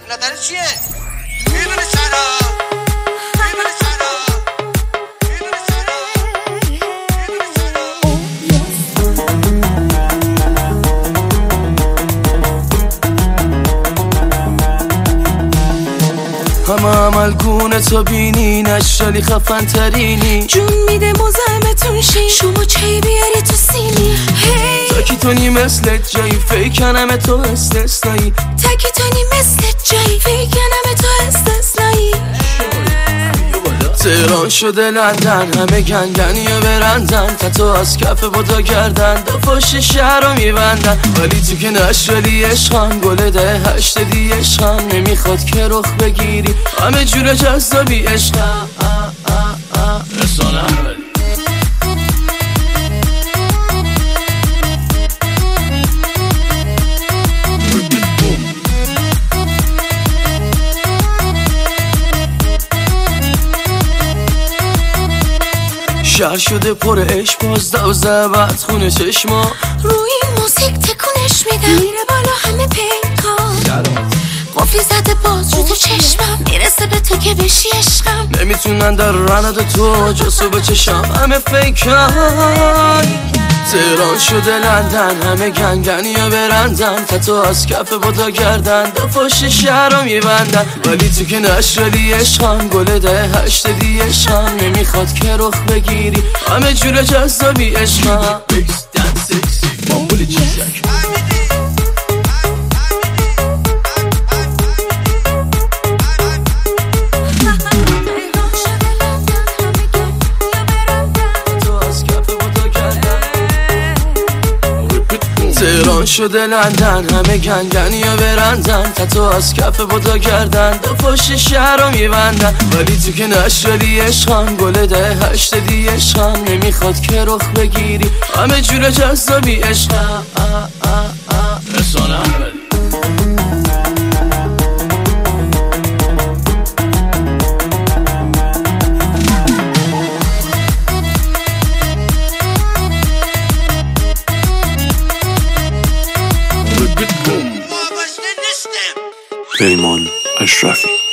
نظر چیه؟ میدونی چرا؟ میدونی چرا؟ میدونی چرا؟ همه عملگونه تو بینی نشالی خفن ترینی جون میده مزاحمتون شی شما چی بیاری تو سینی تاکیتونی مثل جایی فیکنم تو استثنایی تاکیتونی مثل جایی فیکنم تو استثنایی تهران شده لندن همه گنگنی و برندن تتو از کف بودا گردن دو پشت شهر رو میبندن ولی تو که نشالی عشقم گل ده هشتدی عشقم نمیخواد که رخ بگیری همه جور جذابی عشقم رسانم شهر شده پر عشق باز دوزه بعد خونه چشما روی این موسیقی تکونش میدم میره بالا همه پیکار قفلی زده باز رو تو چشمم میرسه به تو که بشی عشقم نمیتونن در رند تو جسو بچشم همه فیکن تهران شده لندن همه گنگنی و برندن تتو از کف بودا گردن دو پشت شهر رو میبندن ولی تو که نشالی عشقم گل ده هشتدی عشقم نمیخواد که رخ بگیری همه جور جذابی عشقم تهران شده لندن همه گنگنی و برندن تتو از کف بودا گردن دو پشت شهر رو میبندن ولی تو که نشالی عشقم گل ده هشتدی عشقم نمیخواد که رخ بگیری همه جور جذابی عشقم رسانم پیمان اشرفی